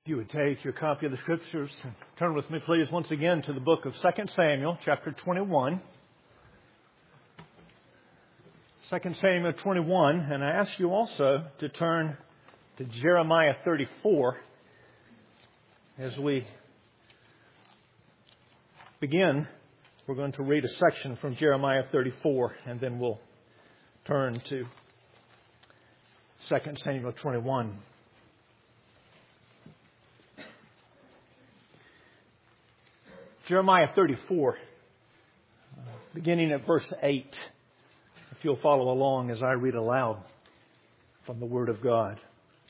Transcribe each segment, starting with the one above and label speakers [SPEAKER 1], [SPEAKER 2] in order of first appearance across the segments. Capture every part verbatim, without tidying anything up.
[SPEAKER 1] If you would take your copy of the Scriptures, turn with me please once again to the book of Second Samuel, chapter twenty-one. Second Samuel twenty-one, and I ask you also to turn to Jeremiah thirty-four as we begin. We're going to read a section from Jeremiah thirty-four, and then we'll turn to Second Samuel twenty-one. Jeremiah thirty-four, beginning at verse eight, if you'll follow along as I read aloud from the Word of God.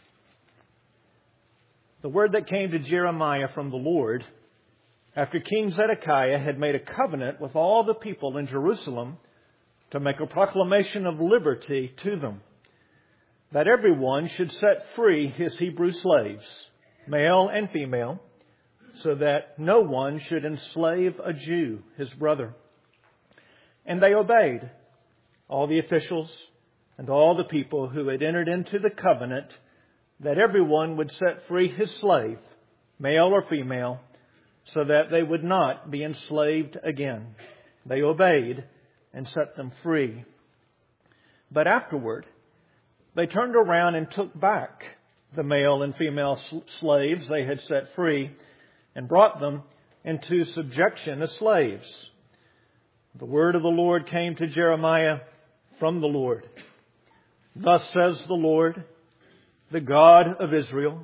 [SPEAKER 1] The word that came to Jeremiah from the Lord, after King Zedekiah had made a covenant with all the people in Jerusalem to make a proclamation of liberty to them, that everyone should set free his Hebrew slaves, male and female, so that no one should enslave a Jew, his brother. And they obeyed, all the officials and all the people who had entered into the covenant, that everyone would set free his slave, male or female, so that they would not be enslaved again. They obeyed and set them free. But afterward, they turned around and took back the male and female slaves they had set free, and brought them into subjection as slaves. The word of the Lord came to Jeremiah from the Lord. Thus says the Lord, the God of Israel,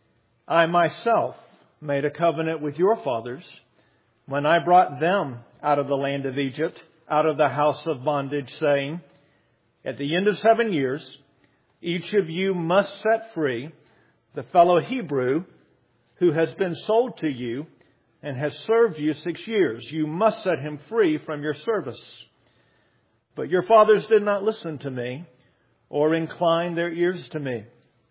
[SPEAKER 1] I myself made a covenant with your fathers when I brought them out of the land of Egypt, out of the house of bondage, saying, at the end of seven years, each of you must set free the fellow Hebrew who has been sold to you and has served you six years. You must set him free from your service. But your fathers did not listen to me or incline their ears to me.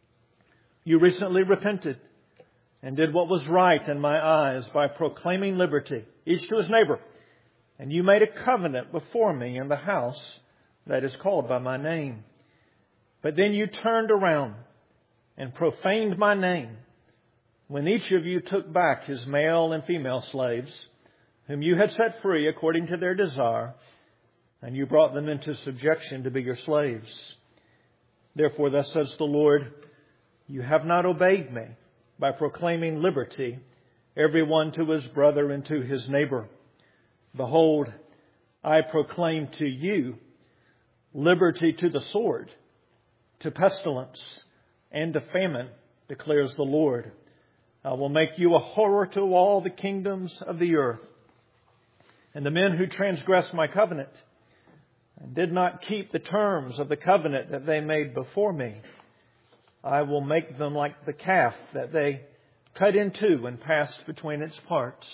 [SPEAKER 1] You recently repented and did what was right in my eyes by proclaiming liberty, each to his neighbor. And you made a covenant before me in the house that is called by my name. But then you turned around and profaned my name, when each of you took back his male and female slaves, whom you had set free according to their desire, and you brought them into subjection to be your slaves. Therefore, thus says the Lord, you have not obeyed me by proclaiming liberty, everyone to his brother and to his neighbor. Behold, I proclaim to you liberty to the sword, to pestilence, and to famine, declares the Lord. I will make you a horror to all the kingdoms of the earth. And the men who transgressed my covenant and did not keep the terms of the covenant that they made before me, I will make them like the calf that they cut in two and passed between its parts.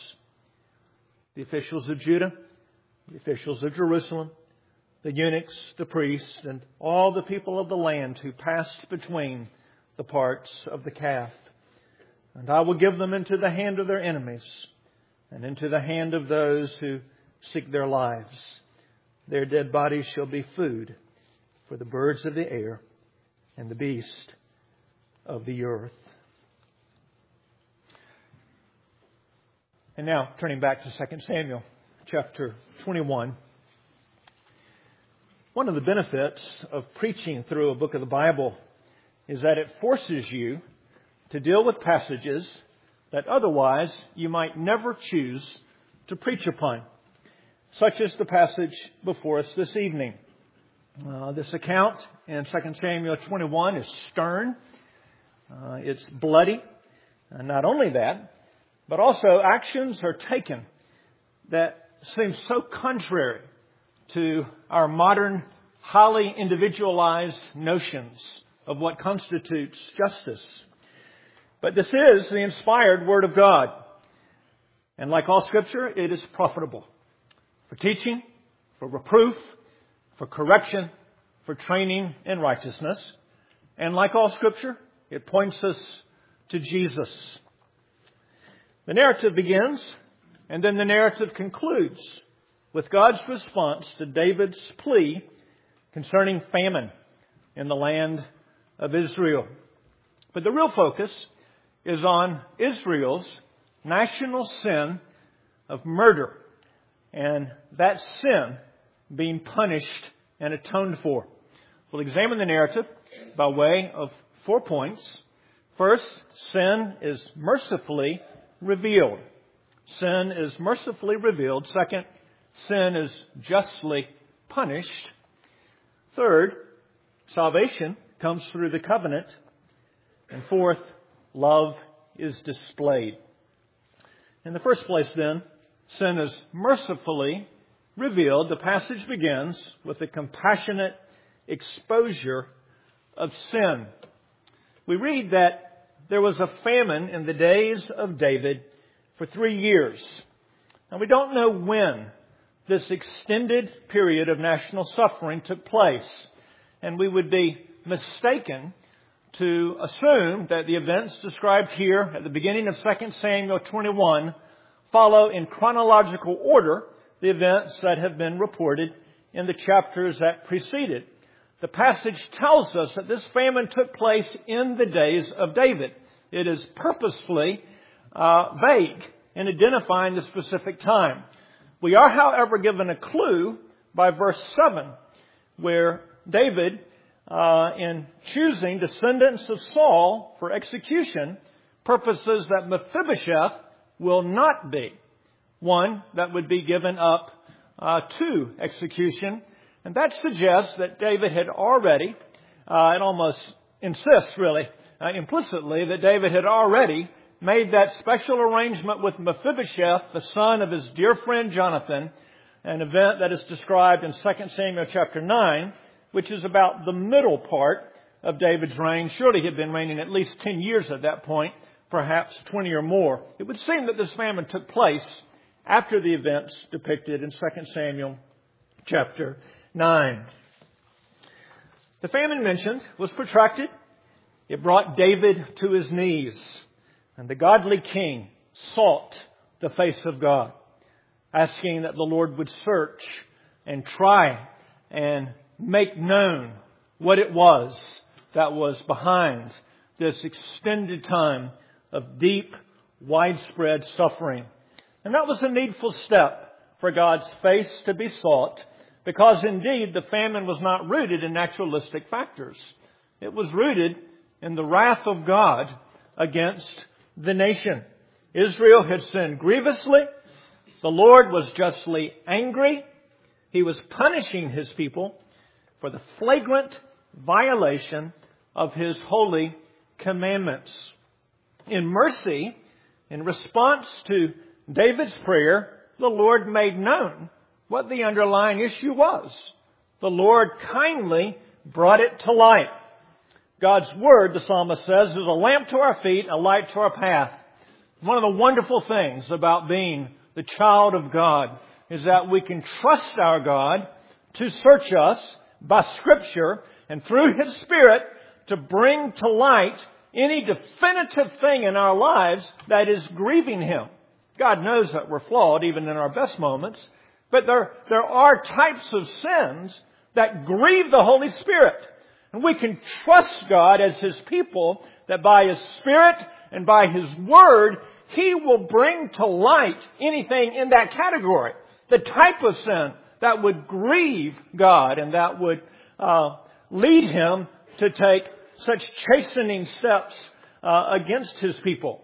[SPEAKER 1] The officials of Judah, the officials of Jerusalem, the eunuchs, the priests, and all the people of the land who passed between the parts of the calf. And I will give them into the hand of their enemies and into the hand of those who seek their lives. Their dead bodies shall be food for the birds of the air and the beast of the earth. And now, turning back to Second Samuel chapter twenty-one. One of the benefits of preaching through a book of the Bible is that it forces you to deal with passages that otherwise you might never choose to preach upon, such as the passage before us this evening. Uh, this account in Second Samuel twenty-one is stern. Uh, it's bloody. And not only that, but also actions are taken that seem so contrary to our modern, highly individualized notions of what constitutes justice. But this is the inspired Word of God. And like all Scripture, it is profitable for teaching, for reproof, for correction, for training in righteousness. And like all Scripture, it points us to Jesus. The narrative begins, and then the narrative concludes with God's response to David's plea concerning famine in the land of Israel. But the real focus is on Israel's national sin of murder, and that sin being punished and atoned for. We'll examine the narrative by way of four points. First, sin is mercifully revealed. Sin is mercifully revealed. Second, sin is justly punished. Third, salvation comes through the covenant. And fourth, love is displayed. In the first place, then, sin is mercifully revealed. The passage begins with a compassionate exposure of sin. We read that there was a famine in the days of David for three years. And we don't know when this extended period of national suffering took place. And we would be mistaken to assume that the events described here at the beginning of Second Samuel twenty-one follow in chronological order the events that have been reported in the chapters that preceded. The passage tells us that this famine took place in the days of David. It is purposefully uh, vague in identifying the specific time. We are, however, given a clue by verse seven, where David, uh, in choosing descendants of Saul for execution, purposes that Mephibosheth will not be one that would be given up uh, to execution. And that suggests that David had already, uh, it almost insists really, uh, implicitly, that David had already made that special arrangement with Mephibosheth, the son of his dear friend Jonathan, an event that is described in Second Samuel chapter nine, which is about the middle part of David's reign. Surely he had been reigning at least ten years at that point, perhaps twenty or more. It would seem that this famine took place after the events depicted in Second Samuel chapter nine. The famine mentioned was protracted. It brought David to his knees. And the godly king sought the face of God, asking that the Lord would search and try and make known what it was that was behind this extended time of deep, widespread suffering. And that was a needful step for God's face to be sought, because indeed the famine was not rooted in naturalistic factors. It was rooted in the wrath of God against the nation. Israel had sinned grievously. The Lord was justly angry. He was punishing His people for the flagrant violation of His holy commandments. In mercy, in response to David's prayer, the Lord made known what the underlying issue was. The Lord kindly brought it to light. God's Word, the psalmist says, is a lamp to our feet, a light to our path. One of the wonderful things about being the child of God is that we can trust our God to search us by Scripture and through His Spirit to bring to light any definitive thing in our lives that is grieving Him. God knows that we're flawed even in our best moments, but there, there are types of sins that grieve the Holy Spirit. And we can trust God as His people that by His Spirit and by His Word, He will bring to light anything in that category. The type of sin that would grieve God and that would uh, lead Him to take such chastening steps uh, against His people.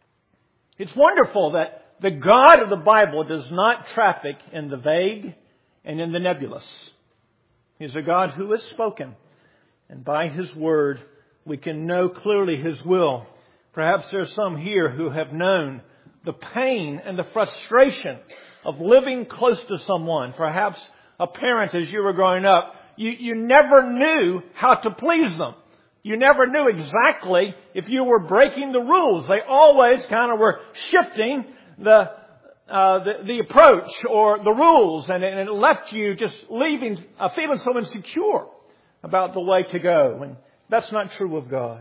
[SPEAKER 1] It's wonderful that the God of the Bible does not traffic in the vague and in the nebulous. He's a God who has spoken. And by His Word, we can know clearly His will. Perhaps there are some here who have known the pain and the frustration of living close to someone. Perhaps a parent as you were growing up. You, you never knew how to please them. You never knew exactly if you were breaking the rules. They always kind of were shifting the uh, the, the approach or the rules. And it, and it left you just leaving, uh, feeling so insecure about the way to go. And that's not true of God.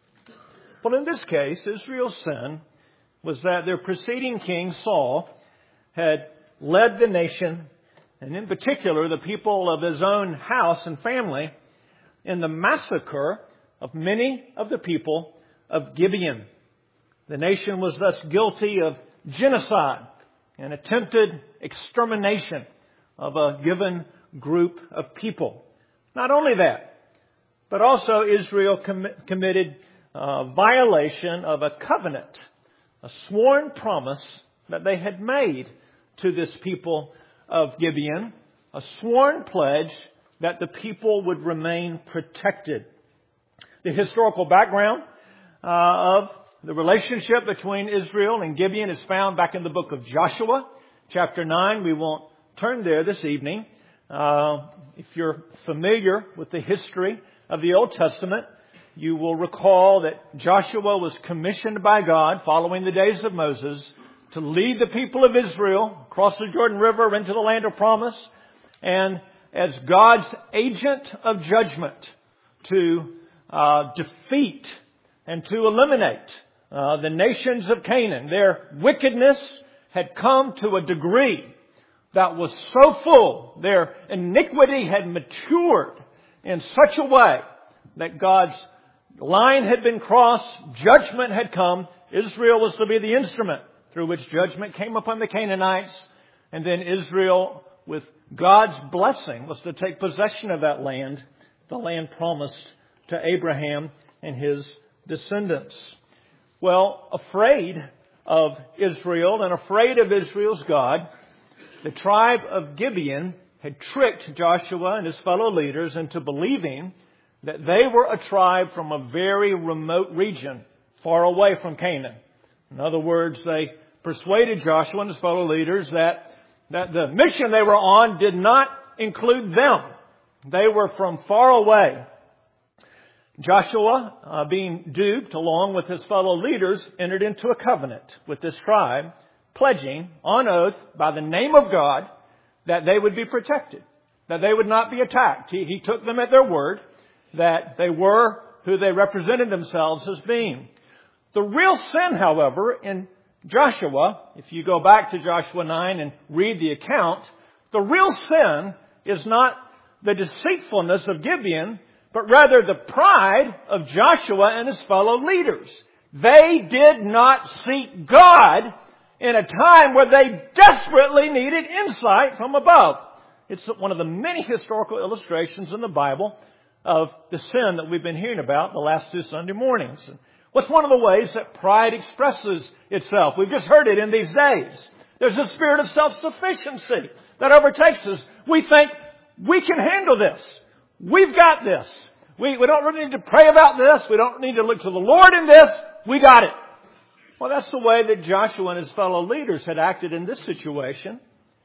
[SPEAKER 1] But in this case, Israel's sin was that their preceding king, Saul, had led the nation, and in particular the people of his own house and family, in the massacre of many of the people of Gibeon. The nation was thus guilty of genocide and attempted extermination of a given group of people. Not only that, but also Israel com- committed a violation of a covenant, a sworn promise that they had made to this people of Gibeon, a sworn pledge that the people would remain protected. The historical background uh, of the relationship between Israel and Gibeon is found back in the book of Joshua, chapter nine. We won't turn there this evening. Uh, if you're familiar with the history of the Old Testament, you will recall that Joshua was commissioned by God following the days of Moses to lead the people of Israel across the Jordan River into the land of promise, and as God's agent of judgment to uh, defeat and to eliminate uh, the nations of Canaan. Their wickedness had come to a degree that was so full, their iniquity had matured in such a way that God's line had been crossed, judgment had come. Israel was to be the instrument through which judgment came upon the Canaanites, and then Israel, with God's blessing, was to take possession of that land, the land promised to Abraham and his descendants. Well, afraid of Israel and afraid of Israel's God, the tribe of Gibeon had tricked Joshua and his fellow leaders into believing that they were a tribe from a very remote region, far away from Canaan. In other words, they persuaded Joshua and his fellow leaders that, that the mission they were on did not include them. They were from far away. Joshua, uh, being duped along with his fellow leaders, entered into a covenant with this tribe, pledging on oath by the name of God that they would be protected, that they would not be attacked. He, he took them at their word that they were who they represented themselves as being. The real sin, however, in Joshua, if you go back to Joshua nine and read the account, the real sin is not the deceitfulness of Gibeon, but rather the pride of Joshua and his fellow leaders. They did not seek God in a time where they desperately needed insight from above. It's one of the many historical illustrations in the Bible of the sin that we've been hearing about the last two Sunday mornings. What's one of the ways that pride expresses itself? We've just heard it in these days. There's a spirit of self-sufficiency that overtakes us. We think we can handle this. We've got this. We, we don't really need to pray about this. We don't need to look to the Lord in this. We got it. Well, that's the way that Joshua and his fellow leaders had acted in this situation.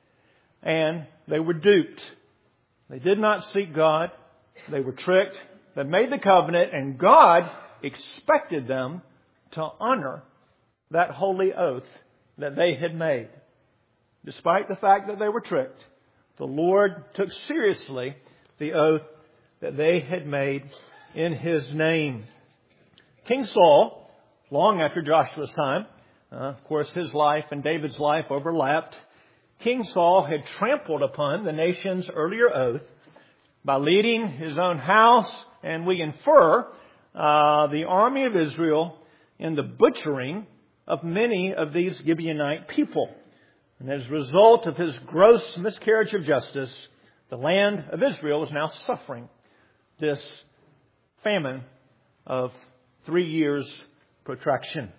[SPEAKER 1] And they were duped. They did not seek God. They were tricked. They made the covenant, and God expected them to honor that holy oath that they had made. Despite the fact that they were tricked, the Lord took seriously the oath that they had made in His name. King Saul, long after Joshua's time, uh, of course his life and David's life overlapped, King Saul had trampled upon the nation's earlier oath by leading his own house, and we infer uh, the army of Israel in the butchering of many of these Gibeonite people. And as a result of his gross miscarriage of justice, the land of Israel is now suffering this famine of three years' protraction.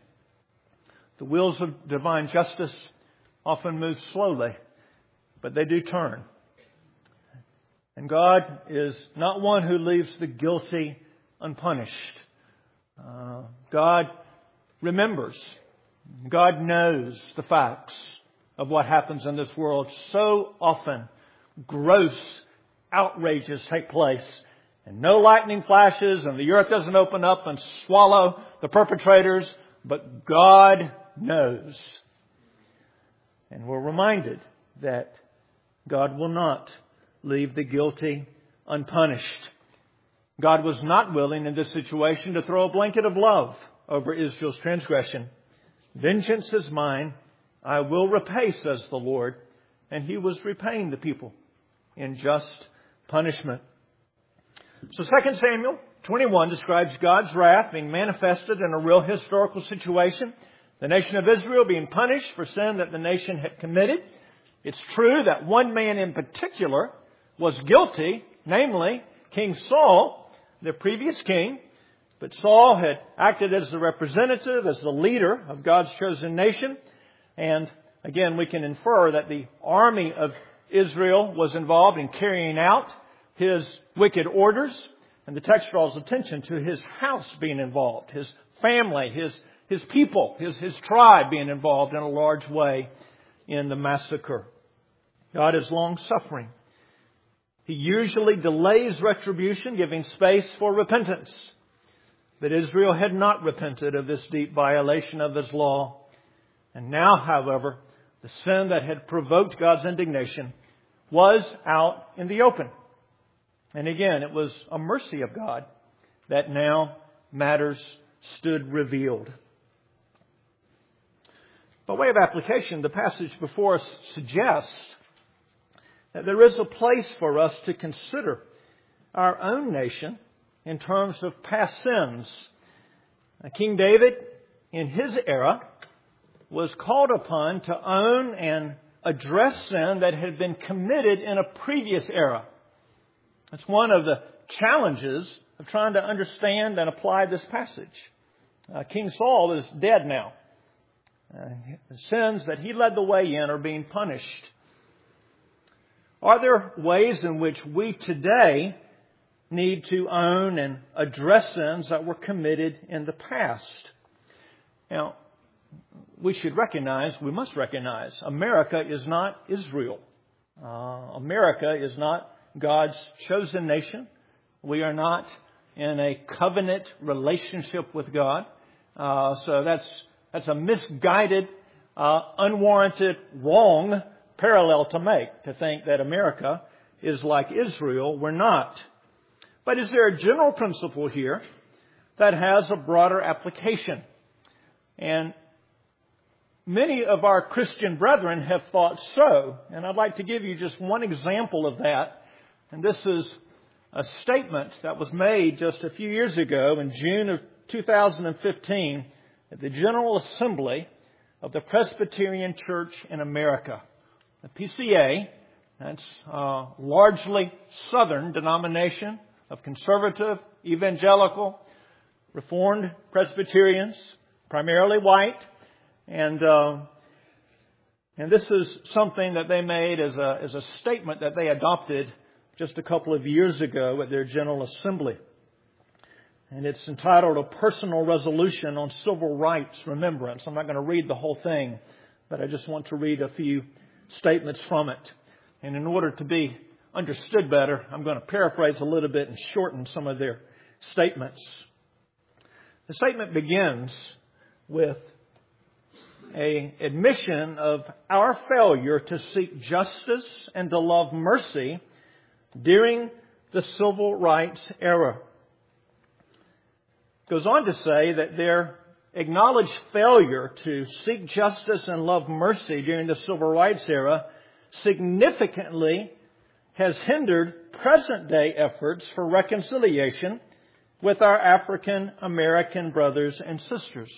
[SPEAKER 1] The wheels of divine justice often move slowly, but they do turn. And God is not one who leaves the guilty unpunished. Uh, God remembers. God knows the facts of what happens in this world. So often, gross outrages take place, and no lightning flashes, and the earth doesn't open up and swallow the perpetrators, but God knows. And we're reminded that God will not leave the guilty unpunished. God was not willing in this situation to throw a blanket of love over Israel's transgression. Vengeance is mine, I will repay, says the Lord. And He was repaying the people in just punishment. So Second Samuel twenty-one describes God's wrath being manifested in a real historical situation. The nation of Israel being punished for sin that the nation had committed. It's true that one man in particular was guilty, namely King Saul, the previous king. But Saul had acted as the representative, as the leader of God's chosen nation. And again, we can infer that the army of Israel was involved in carrying out his wicked orders. And the text draws attention to his house being involved, his family, his his people, his, his tribe being involved in a large way in the massacre. God is long-suffering. He usually delays retribution, giving space for repentance. But Israel had not repented of this deep violation of His law. And now, however, the sin that had provoked God's indignation was out in the open. And again, it was a mercy of God that now matters stood revealed. By way of application, the passage before us suggests that there is a place for us to consider our own nation in terms of past sins. King David, in his era, was called upon to own and address sin that had been committed in a previous era. It's one of the challenges of trying to understand and apply this passage. Uh, King Saul is dead now. Uh, the sins that he led the way in are being punished. Are there ways in which we today need to own and address sins that were committed in the past? Now, we should recognize, we must recognize, America is not Israel. Uh, America is not God's chosen nation. We are not in a covenant relationship with God. Uh, so that's that's a misguided, uh, unwarranted, wrong parallel to make, to think that America is like Israel. We're not. But is there a general principle here that has a broader application? And many of our Christian brethren have thought so. And I'd like to give you just one example of that. And this is a statement that was made just a few years ago in June of two thousand fifteen at the General Assembly of the Presbyterian Church in America. The P C A, that's a largely Southern denomination of conservative, evangelical, Reformed Presbyterians, primarily white. And uh, and this is something that they made as a as a statement that they adopted just a couple of years ago at their General Assembly. And it's entitled A Personal Resolution on Civil Rights Remembrance. I'm not going to read the whole thing, but I just want to read a few statements from it. And in order to be understood better, I'm going to paraphrase a little bit and shorten some of their statements. The statement begins with an admission of our failure to seek justice and to love mercy during the civil rights era. It goes on to say that their acknowledged failure to seek justice and love mercy during the civil rights era significantly has hindered present-day efforts for reconciliation with our African American brothers and sisters.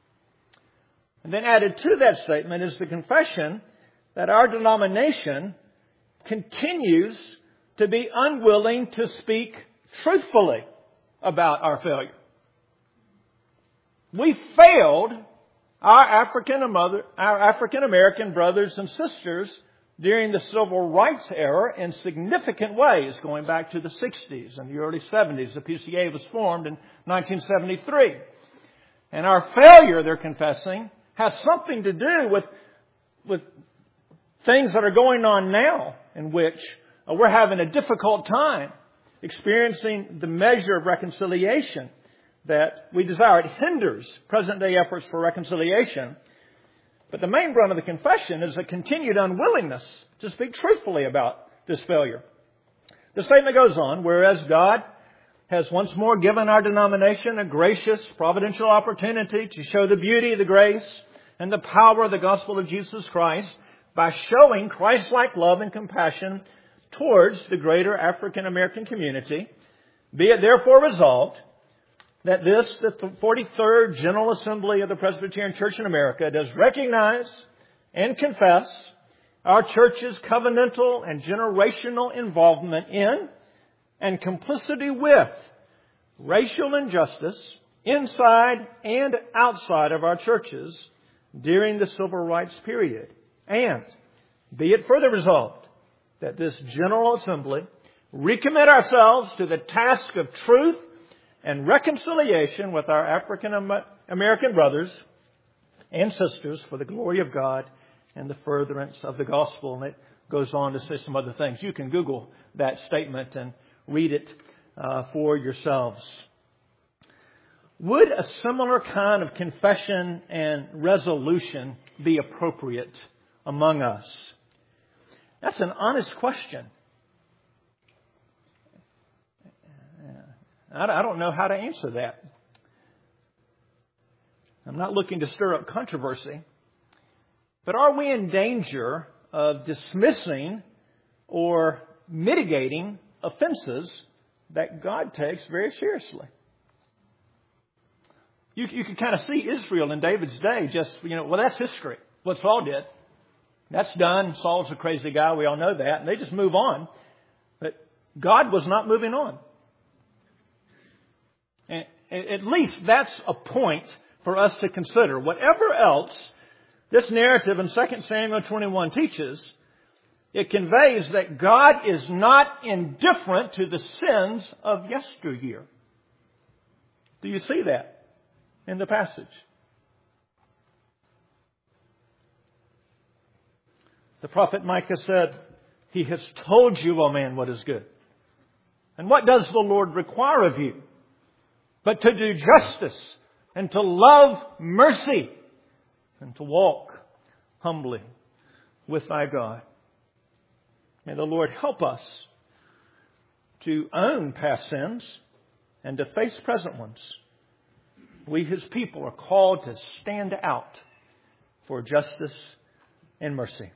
[SPEAKER 1] And then added to that statement is the confession that our denomination continues to be unwilling to speak truthfully about our failure. We failed our African our African American brothers and sisters during the civil rights era in significant ways, going back to the sixties and the early seventies. The P C A was formed in nineteen seventy-three. And our failure, they're confessing, has something to do with, with things that are going on now in which uh, we're having a difficult time experiencing the measure of reconciliation that we desire. It hinders present-day efforts for reconciliation. But the main brunt of the confession is a continued unwillingness to speak truthfully about this failure. The statement goes on, whereas God has once more given our denomination a gracious, providential opportunity to show the beauty, the grace, and the power of the gospel of Jesus Christ by showing Christ-like love and compassion towards the greater African American community, Be it therefore resolved that this, the forty-third General Assembly of the Presbyterian Church in America, does recognize and confess our church's covenantal and generational involvement in and complicity with racial injustice inside and outside of our churches during the civil rights period. And be it further resolved that this General Assembly recommit ourselves to the task of truth and reconciliation with our African American brothers and sisters for the glory of God and the furtherance of the gospel. And it goes on to say some other things. You can Google that statement and read it uh, for yourselves. Would a similar kind of confession and resolution be appropriate among us? That's an honest question. I don't know how to answer that. I'm not looking to stir up controversy. But are we in danger of dismissing or mitigating offenses that God takes very seriously? You, you can kind of see Israel in David's day just, you know, well, that's history. What Saul did. That's done. Saul's a crazy guy. We all know that. And they just move on. But God was not moving on. And at least that's a point for us to consider. Whatever else this narrative in Second Samuel twenty-one teaches, it conveys that God is not indifferent to the sins of yesteryear. Do you see that in the passage? The prophet Micah said, He has told you, O man, what is good. And what does the Lord require of you? But to do justice and to love mercy and to walk humbly with thy God. May the Lord help us to own past sins and to face present ones. We, His people, are called to stand out for justice and mercy.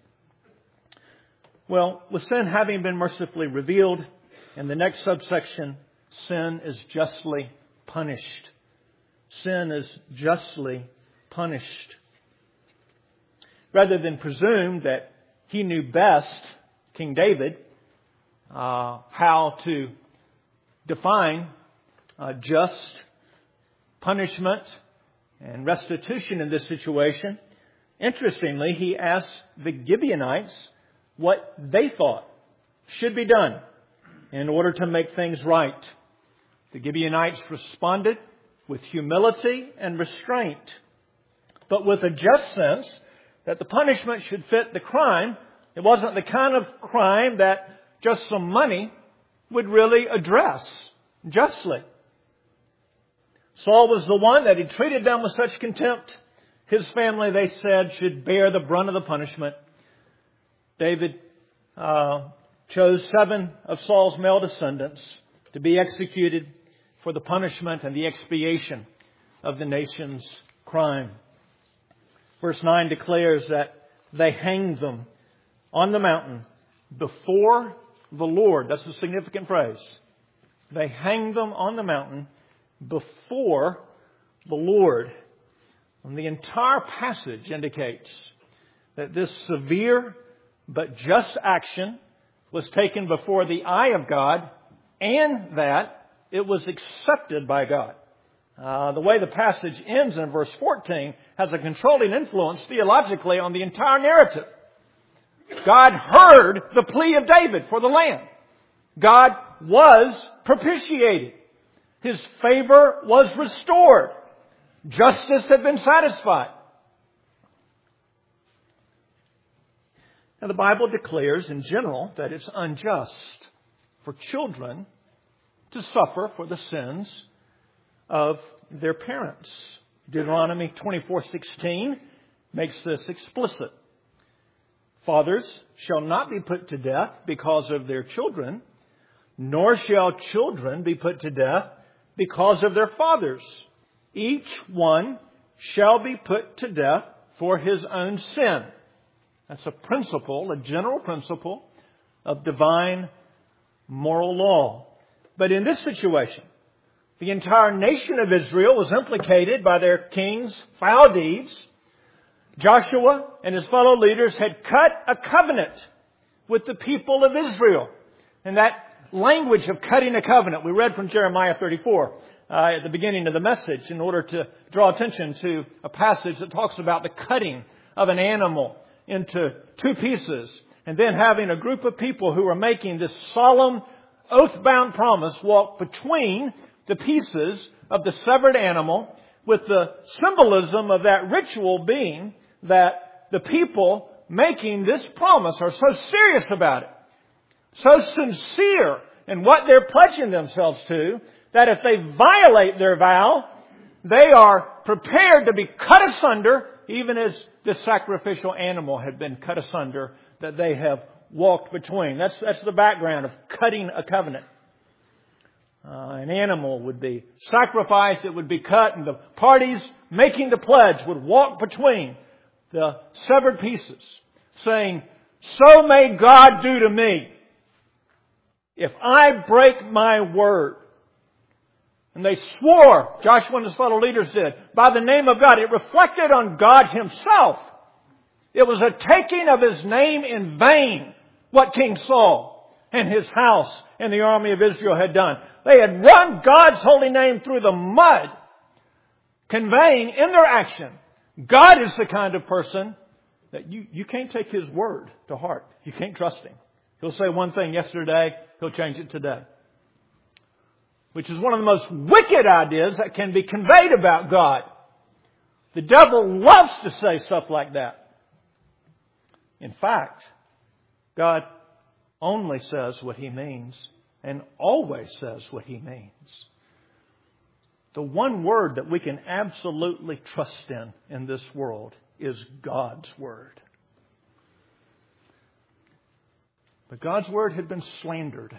[SPEAKER 1] Well, with sin having been mercifully revealed, in the next subsection, sin is justly punished. Sin is justly punished. Rather than presume that he knew best, King David, uh, how to define uh, just punishment and restitution in this situation, interestingly, he asked the Gibeonites what they thought should be done in order to make things right. The Gibeonites responded with humility and restraint, but with a just sense that the punishment should fit the crime. It wasn't the kind of crime that just some money would really address justly. Saul was the one that had treated them with such contempt. His family, they said, should bear the brunt of the punishment. David uh, chose seven of Saul's male descendants to be executed for the punishment and the expiation of the nation's crime. Verse nine declares that they hanged them on the mountain before the Lord. That's a significant phrase. They hanged them on the mountain before the Lord. And the entire passage indicates that this severe but just action was taken before the eye of God, and that it was accepted by God. Uh, the way the passage ends in verse fourteen has a controlling influence theologically on the entire narrative. God heard the plea of David for the land. God was propitiated. His favor was restored. Justice had been satisfied. Now, the Bible declares in general that it's unjust for children to suffer for the sins of their parents. Deuteronomy twenty-four sixteen makes this explicit. Fathers shall not be put to death because of their children, nor shall children be put to death because of their fathers. Each one shall be put to death for his own sin. That's a principle, a general principle of divine moral law. But in this situation, the entire nation of Israel was implicated by their king's foul deeds. Joshua and his fellow leaders had cut a covenant with the people of Israel. And that language of cutting a covenant, we read from Jeremiah thirty-four uh, at the beginning of the message in order to draw attention to a passage that talks about the cutting of an animal into two pieces and then having a group of people who are making this solemn oath-bound promise walk between the pieces of the severed animal, with the symbolism of that ritual being that the people making this promise are so serious about it, so sincere in what they're pledging themselves to, that if they violate their vow, they are prepared to be cut asunder, even as the sacrificial animal had been cut asunder that they have walked between. That's, that's the background of cutting a covenant. Uh, an animal would be sacrificed, it would be cut, and the parties making the pledge would walk between the severed pieces, saying, "So may God do to me if I break my word." And they swore, Joshua and his fellow leaders did, by the name of God. It reflected on God Himself. It was a taking of His name in vain, what King Saul and his house and the army of Israel had done. They had run God's holy name through the mud, conveying in their action, God is the kind of person that you, you can't take His word to heart. You can't trust Him. He'll say one thing yesterday, He'll change it today. Which is one of the most wicked ideas that can be conveyed about God. The devil loves to say stuff like that. In fact, God only says what He means and always says what He means. The one word that we can absolutely trust in in this world is God's word. But God's word had been slandered.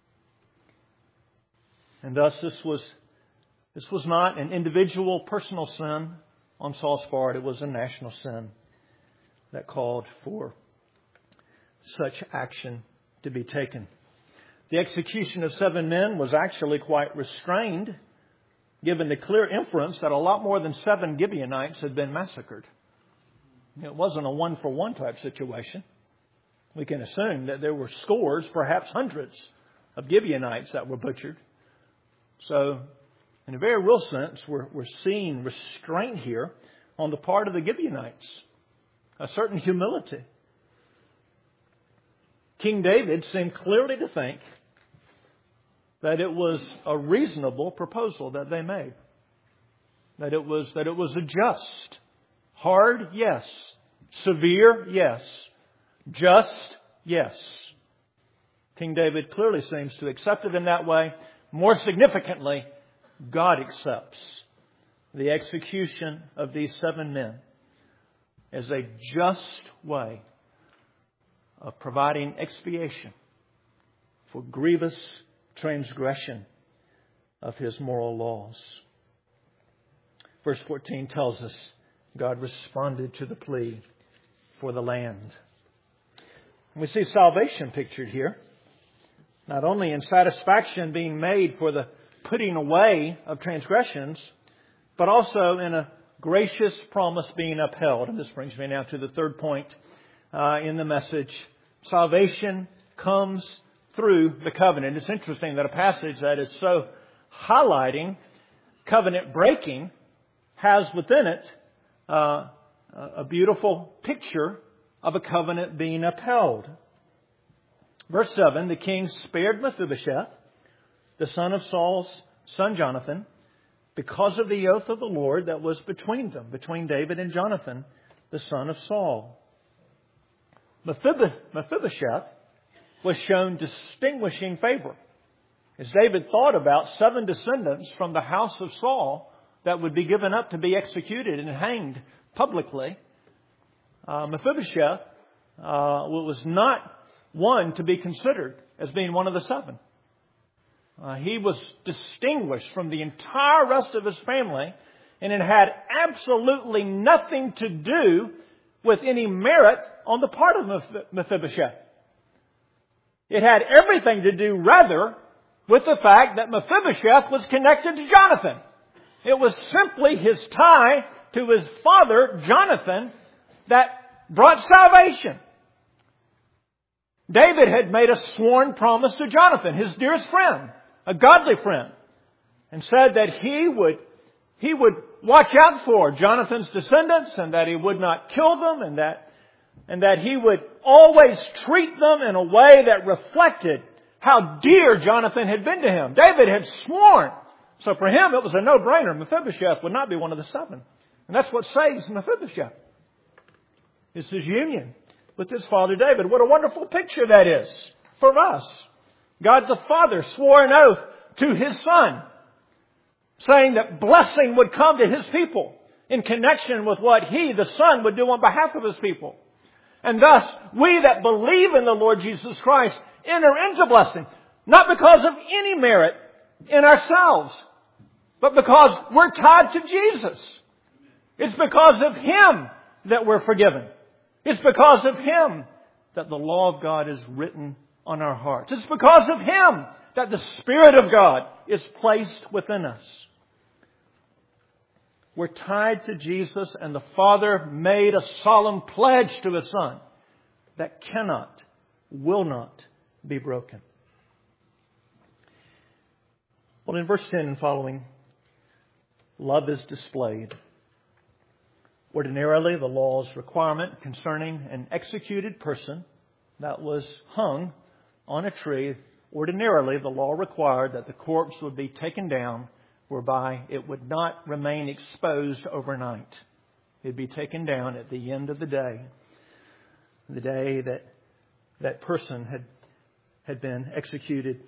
[SPEAKER 1] And thus this was, this was not an individual personal sin on Saul's part. It was a national sin that called for such action to be taken. The execution of seven men was actually quite restrained, given the clear inference that a lot more than seven Gibeonites had been massacred. It wasn't a one-for-one type situation. We can assume that there were scores, perhaps hundreds, of Gibeonites that were butchered. So, in a very real sense, we're, we're seeing restraint here on the part of the Gibeonites. A certain humility. King David seemed clearly to think that it was a reasonable proposal that they made. That it was, that it was a just. Hard, yes. Severe, yes. Just, yes. King David clearly seems to accept it in that way. More significantly, God accepts the execution of these seven men as a just way of providing expiation for grievous transgression of His moral laws. Verse fourteen tells us God responded to the plea for the land. We see salvation pictured here. Not only in satisfaction being made for the putting away of transgressions, but also in a gracious promise being upheld. And this brings me now to the third point uh, in the message. Salvation comes through the covenant. It's interesting that a passage that is so highlighting covenant breaking has within it uh, a beautiful picture of a covenant being upheld. Verse seven, the king spared Mephibosheth, the son of Saul's son Jonathan, because of the oath of the Lord that was between them, between David and Jonathan, the son of Saul. Mephibosheth was shown distinguishing favor. As David thought about seven descendants from the house of Saul that would be given up to be executed and hanged publicly, uh, Mephibosheth uh, was not one to be considered as being one of the seven. Uh, he was distinguished from the entire rest of his family, and it had absolutely nothing to do with any merit on the part of Mephibosheth. It had everything to do, rather, with the fact that Mephibosheth was connected to Jonathan. It was simply his tie to his father, Jonathan, that brought salvation. David had made a sworn promise to Jonathan, his dearest friend, a godly friend, and said that he would, he would watch out for Jonathan's descendants and that he would not kill them and that, and that he would always treat them in a way that reflected how dear Jonathan had been to him. David had sworn. So for him, it was a no-brainer. Mephibosheth would not be one of the seven. And that's what saves Mephibosheth. It's his union with his father David. What a wonderful picture that is for us. God the Father swore an oath to His Son, saying that blessing would come to His people in connection with what He, the Son, would do on behalf of His people. And thus, we that believe in the Lord Jesus Christ enter into blessing, not because of any merit in ourselves, but because we're tied to Jesus. It's because of Him that we're forgiven. It's because of Him that the law of God is written on our hearts. It's because of Him that the Spirit of God is placed within us. We're tied to Jesus, and the Father made a solemn pledge to His Son that cannot, will not be broken. Well, in verse ten and following, love is displayed. Ordinarily, the law's requirement concerning an executed person that was hung on a tree, ordinarily the law required that the corpse would be taken down, whereby it would not remain exposed overnight. It would be taken down at the end of the day, the day that that person had, had been executed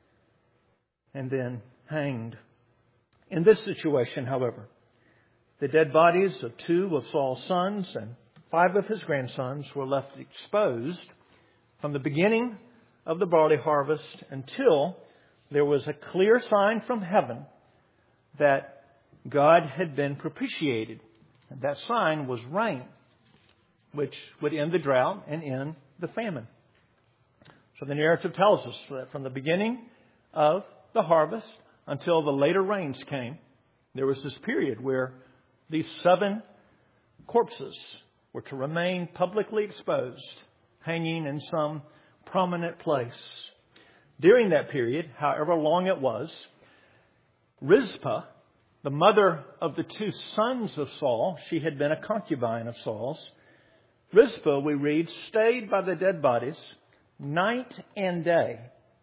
[SPEAKER 1] and then hanged. In this situation, however, the dead bodies of two of Saul's sons and five of his grandsons were left exposed from the beginning of the barley harvest until there was a clear sign from heaven that God had been propitiated. And that sign was rain, which would end the drought and end the famine. So the narrative tells us that from the beginning of the harvest until the later rains came, there was this period where these seven corpses were to remain publicly exposed, hanging in some prominent place. During that period, however long it was, Rizpah, the mother of the two sons of Saul, she had been a concubine of Saul's. Rizpah, we read, stayed by the dead bodies night and day.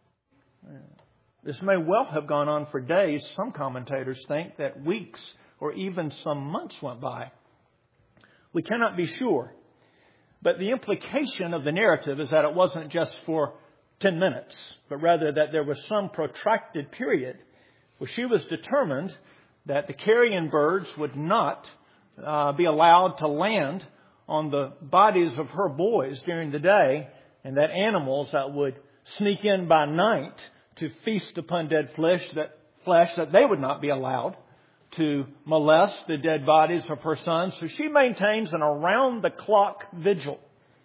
[SPEAKER 1] This may well have gone on for days. Some commentators think that weeks or even some months went by. We cannot be sure. But the implication of the narrative is that it wasn't just for ten minutes, but rather that there was some protracted period where she was determined that the carrion birds would not uh, be allowed to land on the bodies of her boys during the day, and that animals that would sneak in by night to feast upon dead flesh that flesh that they would not be allowed to molest the dead bodies of her sons. So she maintains an around-the-clock vigil.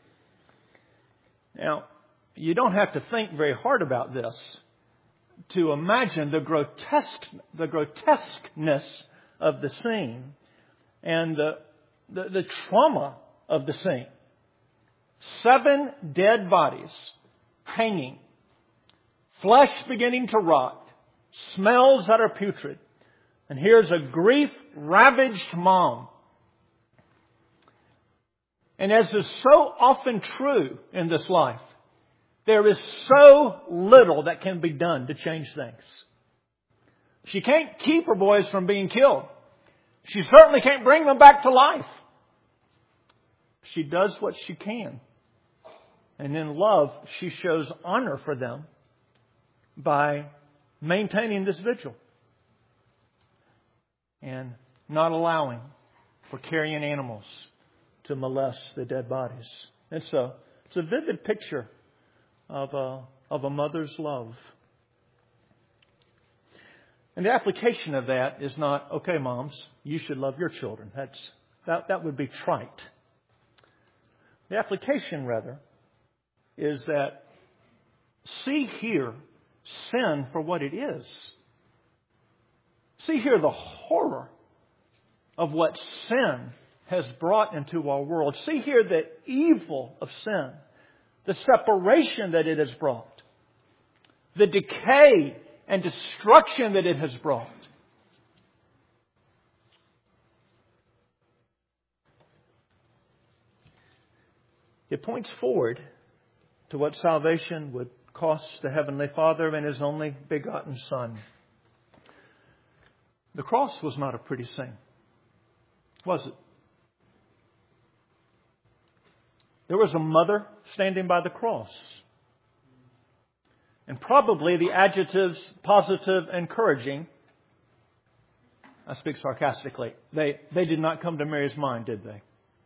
[SPEAKER 1] Now, you don't have to think very hard about this to imagine the grotesque, the grotesqueness of the scene and the, the, the trauma of the scene. Seven dead bodies hanging, flesh beginning to rot, smells that are putrid. And here's a grief-ravaged mom. And as is so often true in this life, there is so little that can be done to change things. She can't keep her boys from being killed. She certainly can't bring them back to life. She does what she can. And in love, she shows honor for them by maintaining this vigil and not allowing for carrion animals to molest the dead bodies. And so it's a vivid picture of a, of a mother's love. And the application of that is not, okay, moms, you should love your children. That's, that, that would be trite. The application, rather, is that see here sin for what it is. See here the horror of what sin has brought into our world. See here the evil of sin, the separation that it has brought, the decay and destruction that it has brought. It points forward to what salvation would cost the Heavenly Father and His only begotten Son. The cross was not a pretty thing, was it? There was a mother standing by the cross. And probably the adjectives positive, encouraging, I speak sarcastically, they, they did not come to Mary's mind, did they?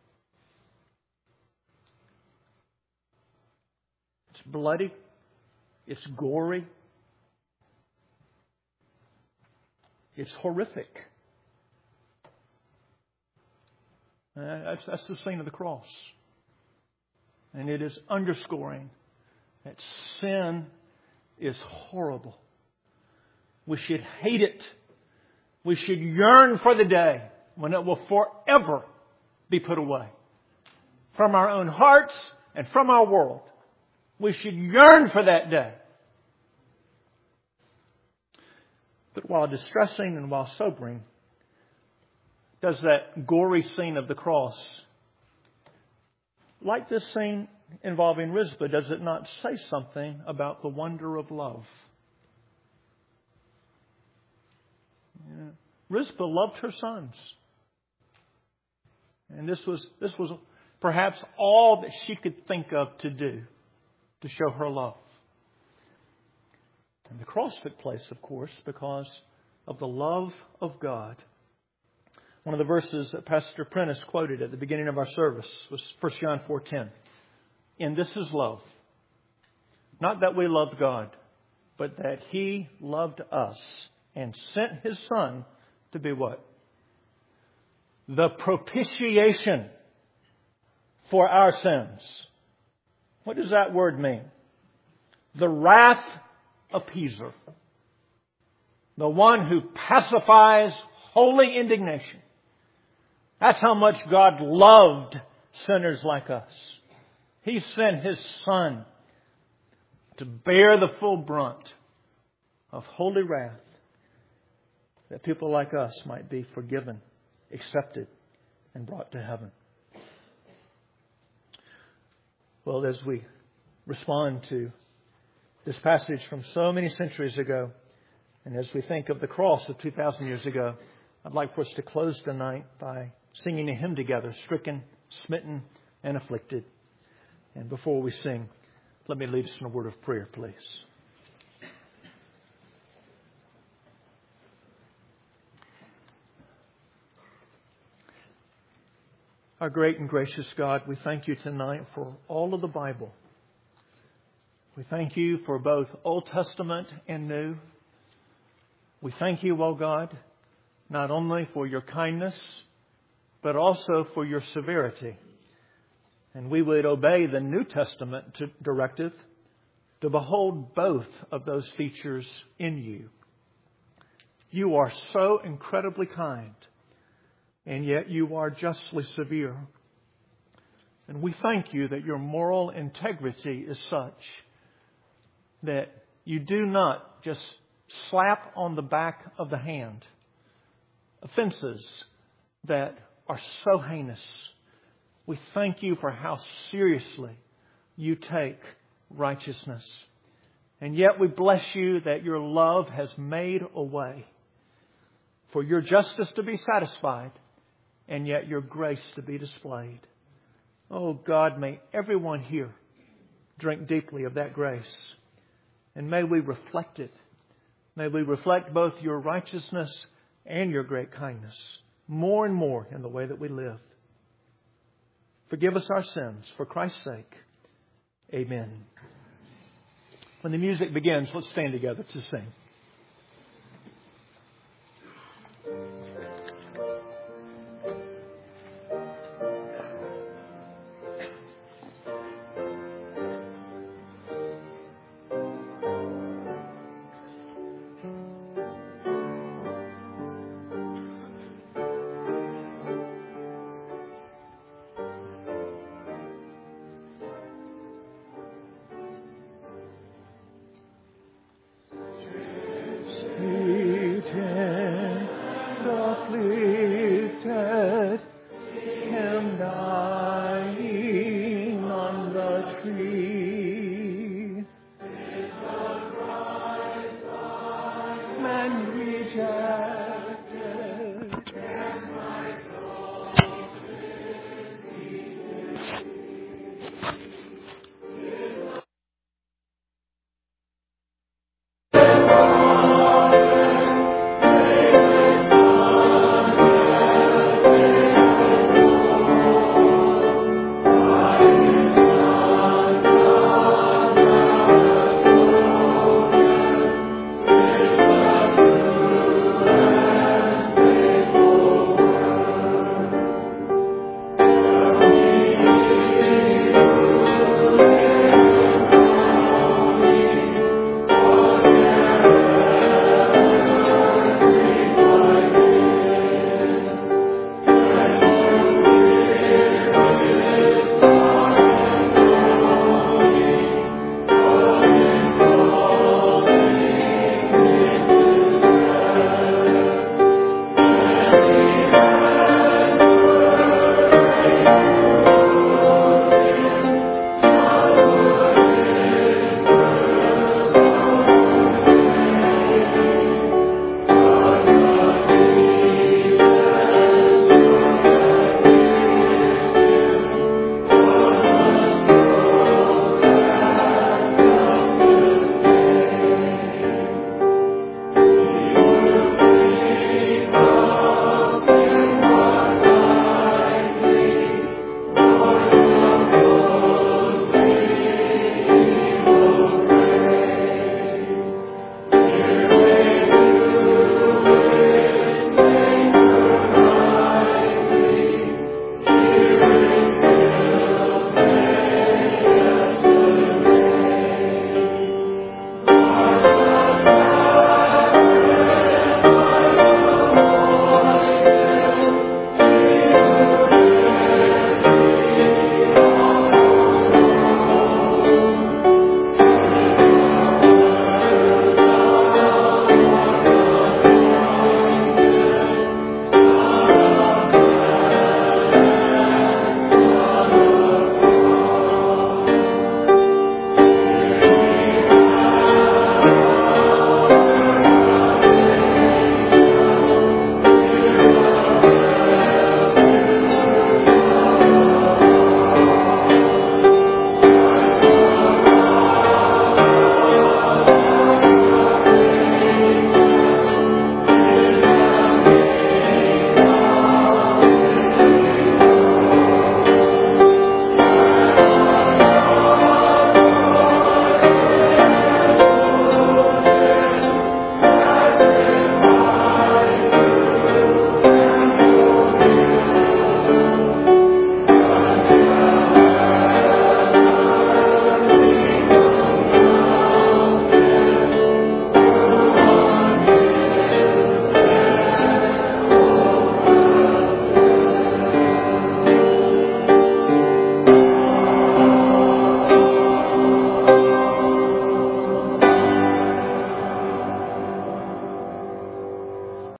[SPEAKER 1] It's bloody. It's gory. It's horrific. Uh, that's, that's the scene of the cross. And it is underscoring that sin is horrible. We should hate it. We should yearn for the day when it will forever be put away from our own hearts and from our world. We should yearn for that day. But while distressing and while sobering, does that gory scene of the cross, like this scene involving Rizpah, does it not say something about the wonder of love? Yeah. Rizpah loved her sons. And this was, this was perhaps all that she could think of to do to show her love. And the cross took place, of course, because of the love of God. One of the verses that Pastor Prentice quoted at the beginning of our service was First John four ten. And this is love. Not that we loved God, but that He loved us and sent His Son to be what? The propitiation for our sins. What does that word mean? The wrath appeaser. The one who pacifies holy indignation. That's how much God loved sinners like us. He sent His Son to bear the full brunt of holy wrath, that people like us might be forgiven, accepted, and brought to heaven. Well, as we respond to this passage from so many centuries ago, and as we think of the cross of two thousand years ago, I'd like for us to close tonight by singing a hymn together, Stricken, Smitten, and Afflicted. And before we sing, let me lead us in a word of prayer, please. Our great and gracious God, we thank You tonight for all of the Bible. We thank You for both Old Testament and New. We thank You, O God, not only for Your kindness, but also for Your severity. And we would obey the New Testament directive to behold both of those features in You. You are so incredibly kind, and yet You are justly severe. And we thank You that Your moral integrity is such that You do not just slap on the back of the hand offenses that are so heinous. We thank You for how seriously You take righteousness. And yet we bless You that Your love has made a way for Your justice to be satisfied, and yet Your grace to be displayed. Oh God, may everyone here drink deeply of that grace. And may we reflect it. May we reflect both Your righteousness and Your great kindness more and more in the way that we live. Forgive us our sins for Christ's sake. Amen. When the music begins, let's stand together to sing.